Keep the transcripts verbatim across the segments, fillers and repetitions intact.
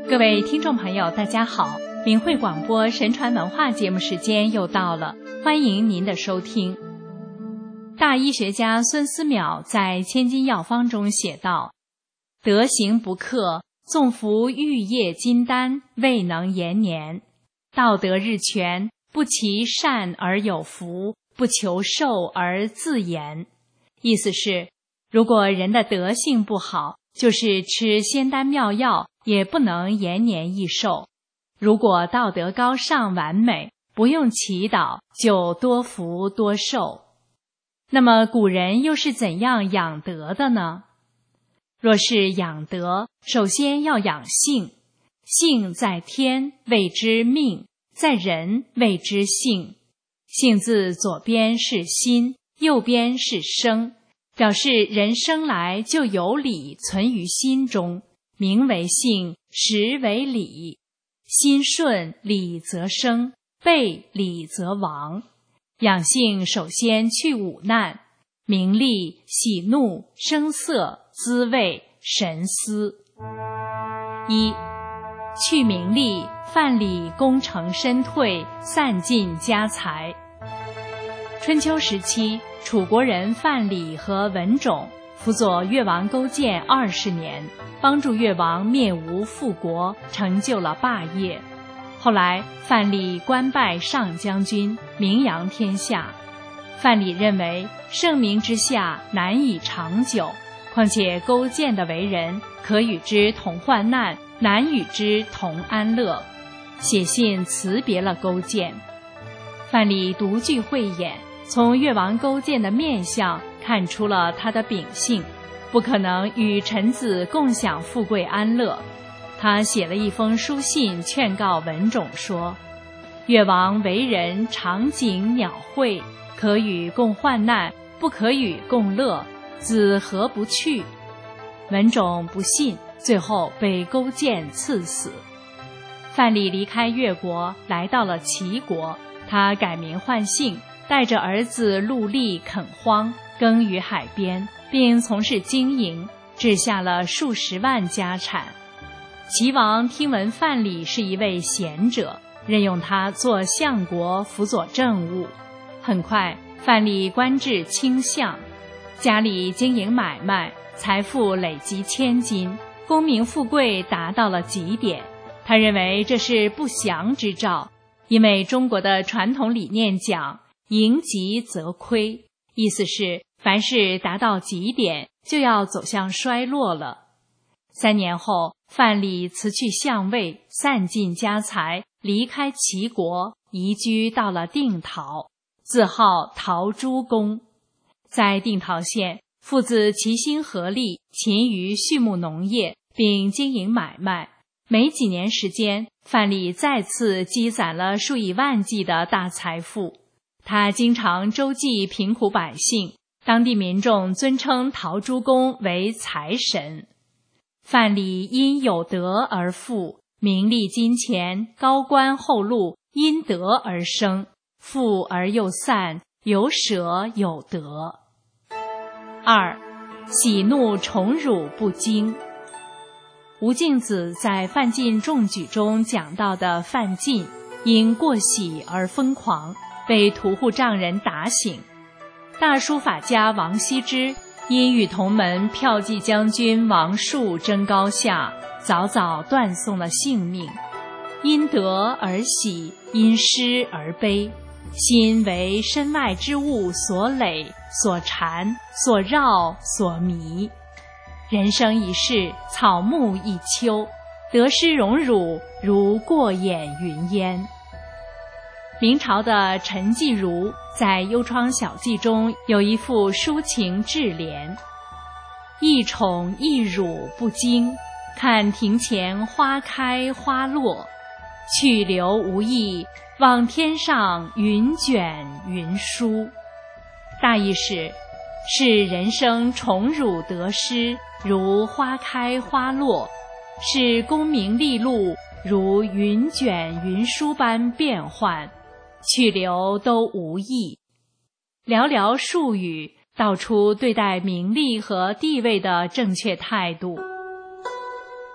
各位听众朋友大家好，明慧广播神传文化节目时间又到了，欢迎您的收听。大医学家孙思邈在千金药方中写道，德行不克，纵服玉液金丹，未能延年。道德日全，不其善而有福，不求寿而自延。意思是，如果人的德性不好，就是吃仙丹妙药也不能延年益寿。如果道德高尚完美，不用祈祷就多福多寿。那么古人又是怎样养德的呢？若是养德，首先要养性。性在天，谓之命；在人，谓之性。性字左边是心，右边是生，表示人生来就有理存于心中，名为性，实为理。心顺，理则生；背，理则亡。养性首先去五难：名利、喜怒、声色、滋味、神思。一、去名利，范蠡功成身退，散尽家财。春秋时期，楚国人范蠡和文种辅佐越王勾践二十年，帮助越王灭吴复国，成就了霸业。后来范蠡官拜上将军，名扬天下。范蠡认为盛名之下难以长久，况且勾践的为人可与之同患难，难与之同安乐，写信辞别了勾践。范蠡独具慧眼，从越王勾践的面相看出了他的秉性，不可能与臣子共享富贵安乐。他写了一封书信劝告文种说，越王为人长颈鸟喙，可与共患难，不可与共乐，子何不去？文种不信，最后被勾践赐死。范蠡离开越国，来到了齐国，他改名换姓，带着儿子陆力垦荒，耕于海边，并从事经营，置下了数十万家产。齐王听闻范蠡是一位贤者，任用他做相国，辅佐政务。很快，范蠡官至卿相，家里经营买卖，财富累积千金，功名富贵达到了极点。他认为这是不祥之兆，因为中国的传统理念讲盈极则亏，意思是凡事达到极点就要走向衰落了。三年后，范蠡辞去相位，散尽家财，离开齐国，移居到了定陶，自号陶朱公。在定陶县，父子齐心合力，勤于畜牧农业，并经营买卖。没几年时间，范蠡再次积攒了数以万计的大财富。他经常周济贫苦百姓，当地民众尊称陶朱公为财神。范蠡因有德而富，名利金钱、高官厚禄因德而生，富而又散，有舍有得。二、喜怒宠辱不惊。吴敬梓在范进中举中讲到的范进，因过喜而疯狂，被屠户丈人打醒。大书法家王羲之因与同门骠骑将军王树争高下，早早断送了性命。因得而喜，因失而悲，心为身外之物所累、所缠、所绕、所迷。人生一世，草木一秋，得失荣辱如过眼云烟。明朝的陈继儒在《幽窗小记》中有一副抒情智联：一宠一辱不惊，看庭前花开花落，去留无意，望天上云卷云舒。大意是，视人生宠辱得失如花开花落，视功名利禄如云卷云舒般变幻，去留都无益。寥寥数语道出对待名利和地位的正确态度。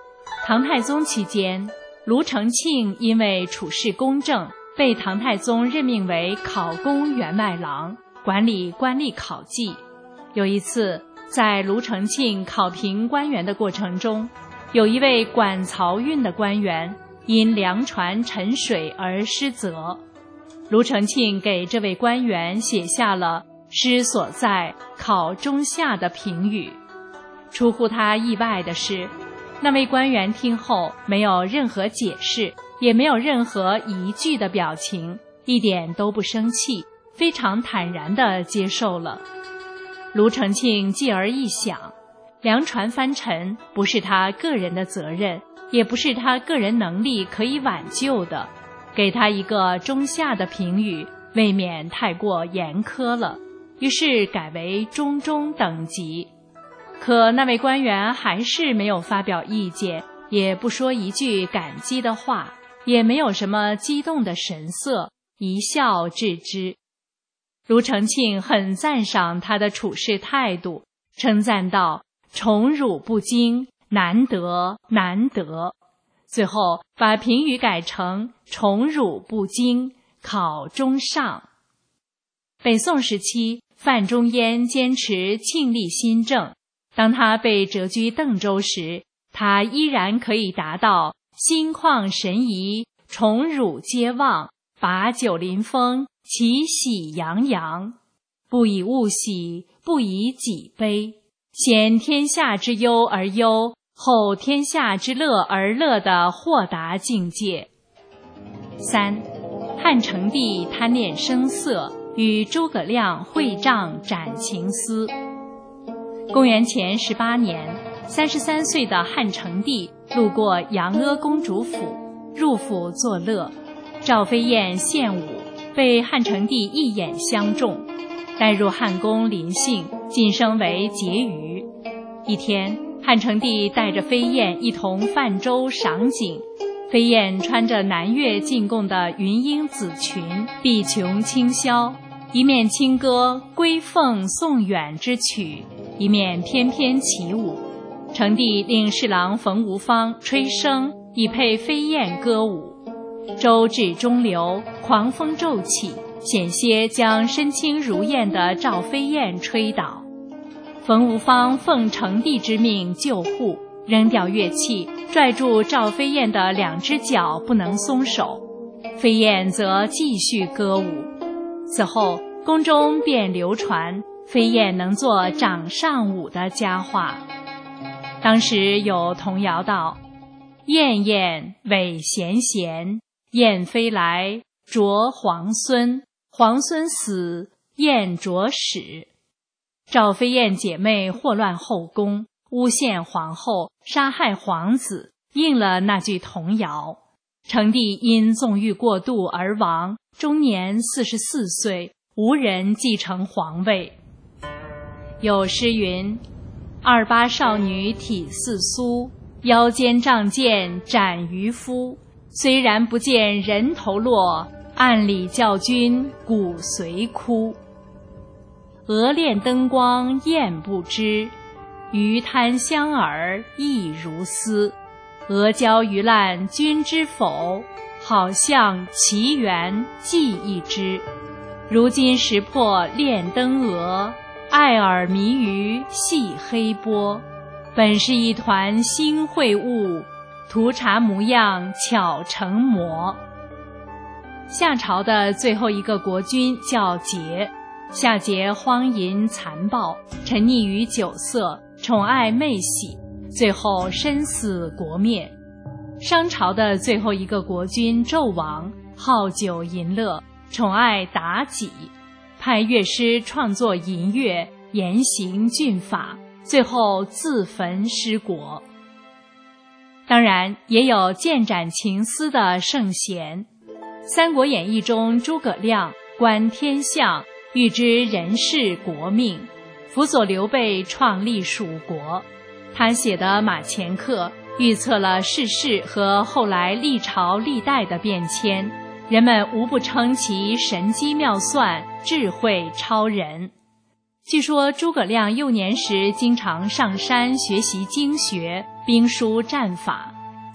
唐太宗期间，卢承庆因为处事公正，被唐太宗任命为考功员外郎，管理官吏考绩。有一次，在卢承庆考评官员的过程中，有一位管漕运的官员因粮船沉水而失责。卢承庆给这位官员写下了失所在，考中下的评语。出乎他意外的是，那位官员听后没有任何解释，也没有任何疑惧的表情，一点都不生气，非常坦然地接受了。卢承庆继而一想，粮船翻沉不是他个人的责任，也不是他个人能力可以挽救的，给他一个中下的评语，未免太过严苛了，于是改为中中等级。可那位官员还是没有发表意见，也不说一句感激的话，也没有什么激动的神色，一笑置之。卢承庆很赞赏他的处事态度，称赞道：宠辱不惊，难得难得。最后把评语改成宠辱不惊，考中上。北宋时期，范仲淹坚持庆历新政，当他被谪居邓州时，他依然可以达到心旷神怡，宠辱皆忘，把酒临风，其喜洋洋，不以物喜，不以己悲，先天下之忧而忧，后天下之乐而乐的豁达境界。三，汉成帝贪恋声色，与诸葛亮会帐斩情丝。公元前十八年，三十三岁的汉成帝路过杨阿公主府，入府作乐。赵飞燕献舞，被汉成帝一眼相中，带入汉宫临幸，晋升为婕妤。一天，汉成帝带着飞燕一同泛舟赏景。飞燕穿着南越进贡的云英紫裙，碧琼轻绡，一面轻歌归凤送远之曲，一面翩翩起舞。成帝令侍郎冯无方吹笙，以配飞燕歌舞。舟至中流，狂风骤起，险些将身轻如燕的赵飞燕吹倒。冯无方奉成帝之命救护，扔掉乐器，拽住赵飞燕的两只脚不能松手，飞燕则继续歌舞。此后宫中便流传飞燕能做掌上舞的佳话。当时有童谣道：燕燕尾衔衔，燕飞来啄皇孙，皇孙死，燕啄始。赵飞燕姐妹祸乱后宫，诬陷皇后，杀害皇子，应了那句童谣。成帝因纵欲过度而亡，终年四十四岁，无人继承皇位。有诗云：二八少女体似酥，腰间仗剑斩渔夫。虽然不见人头落，暗里教君骨髓枯。鹅恋灯光燕不知，鱼滩香饵亦如丝。鹅胶鱼烂君知否？好像奇缘记一枝。如今识破恋灯鹅，爱饵迷鱼戏黑波。本是一团新秽物，图茶模样巧成魔。夏朝的最后一个国君叫桀，夏桀荒淫残暴，沉溺于酒色，宠爱妹喜，最后身死国灭。商朝的最后一个国君纣王，好酒淫乐，宠爱妲己，派乐师创作淫乐，严刑峻法，最后自焚失国。当然也有剑斩情丝的圣贤。三国演义中，诸葛亮观天象，预知人事国命，辅佐刘备创立蜀国。他写的《马前课》预测了世事和后来历朝历代的变迁，人们无不称其神机妙算，智慧超人。据说诸葛亮幼年时经常上山学习经学、兵书战法，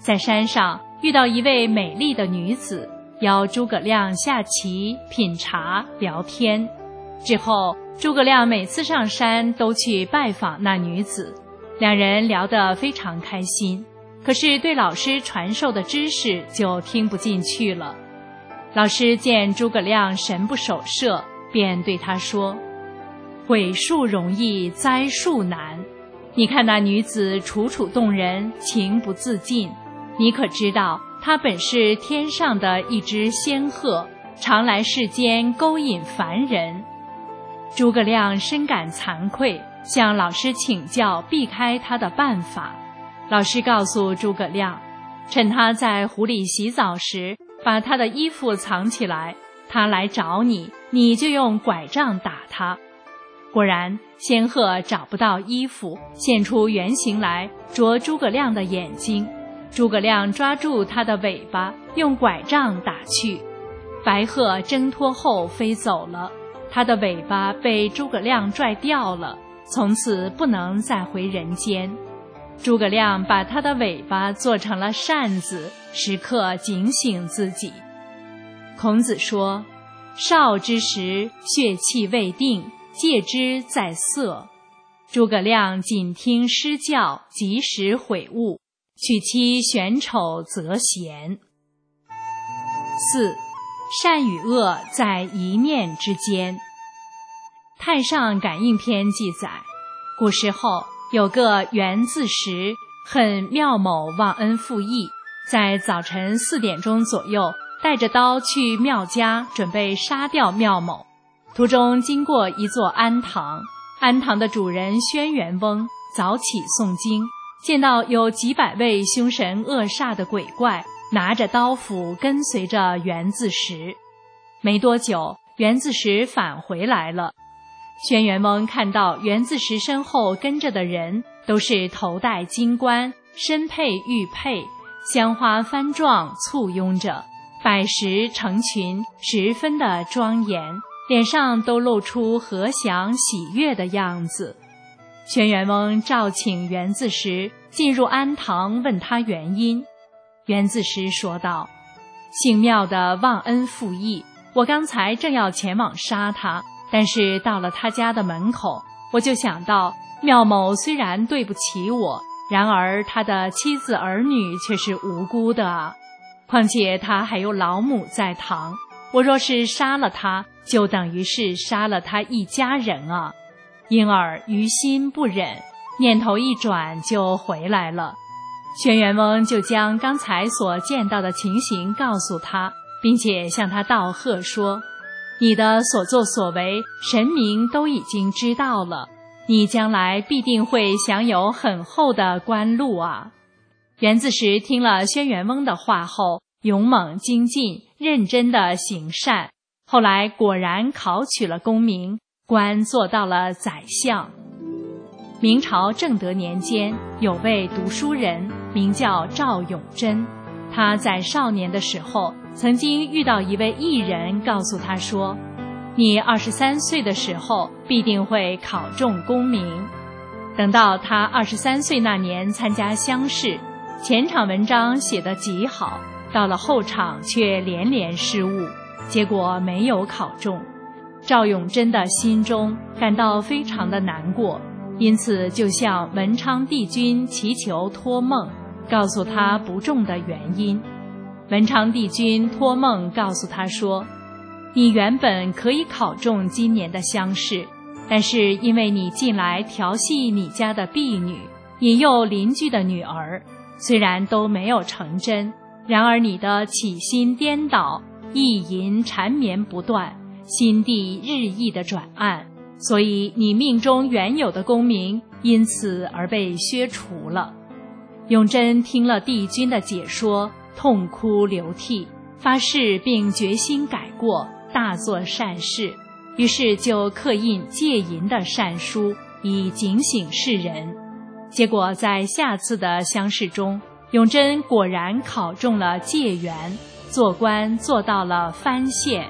在山上遇到一位美丽的女子，邀诸葛亮下棋、品茶、聊天。之后，诸葛亮每次上山都去拜访那女子，两人聊得非常开心。可是对老师传授的知识就听不进去了。老师见诸葛亮神不守舍，便对他说：毁树容易栽树难，你看那女子楚楚动人，情不自禁，你可知道她本是天上的一只仙鹤，常来世间勾引凡人。诸葛亮深感惭愧，向老师请教避开她的办法。老师告诉诸葛亮，趁他在湖里洗澡时，把他的衣服藏起来，他来找你，你就用拐杖打他。果然，仙鹤找不到衣服，现出原形来，啄诸葛亮的眼睛。诸葛亮抓住他的尾巴，用拐杖打去。白鹤挣脱后飞走了，他的尾巴被诸葛亮拽掉了，从此不能再回人间。诸葛亮把他的尾巴做成了扇子，时刻警醒自己。孔子说：少之时，血气未定，戒之在色。诸葛亮谨听师教，及时悔悟，娶妻选丑择贤。四，善与恶在一念之间。太上感应篇记载，古时候有个袁自时，恨庙某忘恩负义，在早晨四点钟左右，带着刀去庙家，准备杀掉庙某。途中经过一座庵堂，庵堂的主人轩辕翁早起诵经，见到有几百位凶神恶煞的鬼怪拿着刀斧跟随着袁自时。没多久，袁自时返回来了。轩辕翁看到袁自时身后跟着的人都是头戴金冠，身佩玉佩，香花幡状簇拥着，百十成群，十分的庄严，脸上都露出和祥喜悦的样子。轩辕翁召请袁自时进入庵堂，问他原因。袁自时说道：姓庙的忘恩负义，我刚才正要前往杀他，但是到了他家的门口，我就想到庙某虽然对不起我，然而他的妻子儿女却是无辜的啊。况且他还有老母在堂，我若是杀了他，就等于是杀了他一家人啊。因而于心不忍，念头一转就回来了。轩辕翁就将刚才所见到的情形告诉他，并且向他道贺说：你的所作所为，神明都已经知道了，你将来必定会享有很厚的官禄啊。袁自时听了轩辕翁的话后，勇猛精进，认真的行善，后来果然考取了功名，官做到了宰相。明朝正德年间，有位读书人名叫赵永贞，他在少年的时候曾经遇到一位艺人，告诉他说：你二十三岁的时候必定会考中功名。等到他二十三岁那年参加乡试，前场文章写得极好，到了后场却连连失误，结果没有考中。赵永贞的心中感到非常的难过，因此就向文昌帝君祈求托梦，告诉他不中的原因。文昌帝君托梦告诉他说：你原本可以考中今年的乡试，但是因为你近来调戏你家的婢女，引诱邻居的女儿，虽然都没有成真，然而你的起心颠倒，意淫缠绵不断，心地日益的转暗，所以你命中原有的功名因此而被削除了。永贞听了帝君的解说，痛哭流涕，发誓并决心改过，大做善事，于是就刻印戒淫的善书，以警醒世人。结果在下次的乡试中，永贞果然考中了解元，做官做到了藩县。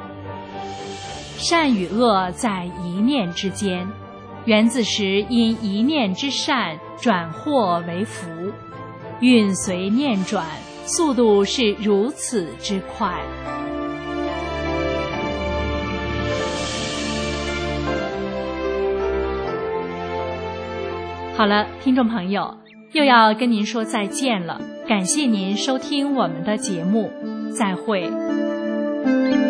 善与恶在一念之间，袁自时因一念之善转祸为福。 运随念转，速度是如此之快。好了，听众朋友，又要跟您说再见了，感谢您收听我们的节目，再会。